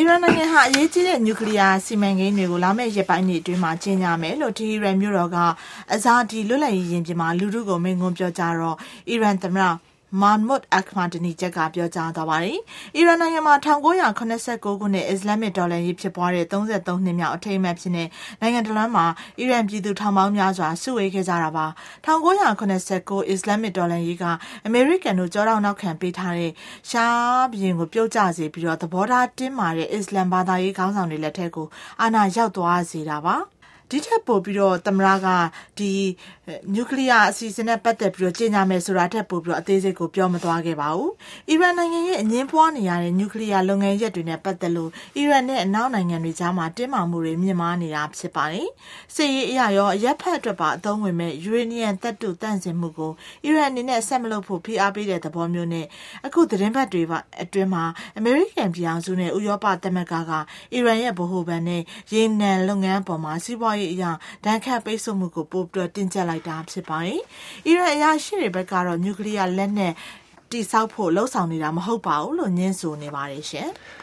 ရန်နိုင်ငံဟာအရေးကြီးတဲ့နျူကလ িয়ার စီမံကိန်းတွေကိုလာမယ့်ရက်ပိုင်းတွေအတွင်းမှာကျင်းပမယ်လို့တီဟီရန်မြို့တော်ကအဇာဒီလွတ်လပ်ရေးရင်ပြင်မှာလူထုကိုမိန့်ခွန်းပြောကြားတော့အီရန်သမ္မတMahmoud Ahmadinejad ကပြောကြားသွားပါတယ်။အီရန်နိုင်ငံမှာ1989ခုနှစ်အစ္စလာမစ်တော်လှန်ရေးဖြစ်ပွားတဲ့33နှစ်မြောက်အထိမ်းအမှတ်ဖြစ်တဲ့နိုင်ငံတလွှားမှာအီရန်ပြည်သူထောင်ပေါင်းများစွာစုဝေးခဲ့ကြတာပါ။1989အစ္စလာမစ်တော်လှန်ရေးကအမေရိကန်တို့ကြောတောက်နောက်ခံပေးထားတဲ့ရှားဘုရင်ကိုပြုတ်ကျစေပြီးတော့သဘောထားတင်းမာတဲ့အစ္စလမ်ဘာသာရေးခေါင်းဆောင်တွေလက်ထက်ကိုအာဏာရောက်သွားစေတာပါ။ဒီထက်ပိုပြီးတော့သမ္မတကဒီနျူကလ িয়ার အစီအစဉ်နဲ့ပတ်သက်ပြီးတော့ကြေညာမယ်ဆိုတာထက်ပိုပြီးတော့အသေးစိတ်ကိုပြောမသွားခဲ့ပါဘူး။အီရန်နိုင်ငံရဲ့အငင်းပွားနေရတဲ့နျူကလ িয়ার လုပ်ငန်းရပ်တွေနဲ့ပတ်သက်လို့အီရန်နဲ့အနောက်နိုင်ငံတွေကြားမှာတင်းမာမှုတွေမြင့်မားနေတာဖြစ်ပါတယ်။စစ်ရေးအရာရောအရက်ဖက်အတွက်ပါအသုံးဝင်မဲ့ယူရေနီယံတပ်တုတန့်စင်မှုကိုအီရန်အနေနဲ့ဆက်မလုပ်ဖို့ဖိအားပေးတဲ့သဘောမျိုးနဲ့အခုသတင်းပတ်တွေအတွင်းမှာအမေရိကန်ပြည်အောင်စုနဲ့ဥရောပသမဂ္ဂကအီရန်ရဲ့ဗဟိုဘဏ်နဲ့ရေနံလုပ်ငန်းပေါ်မှာစီးပွားရေးအရာဒဏ်ခတ်ပိတ်ဆို့မှုကိုပိုပြီးတင်းကျပ်လိုက်တာဖြစ်ပါတယ်။အီရန်အရာရှိတွေဘက်ကတော့နျူကလ িয়ার လက်နက်တိစောက်ဖို့လှုံ့ဆော်နေတာမဟုတ်ပါဘူးလို့ညင်းဆိုနေပါတယ်ရှင်။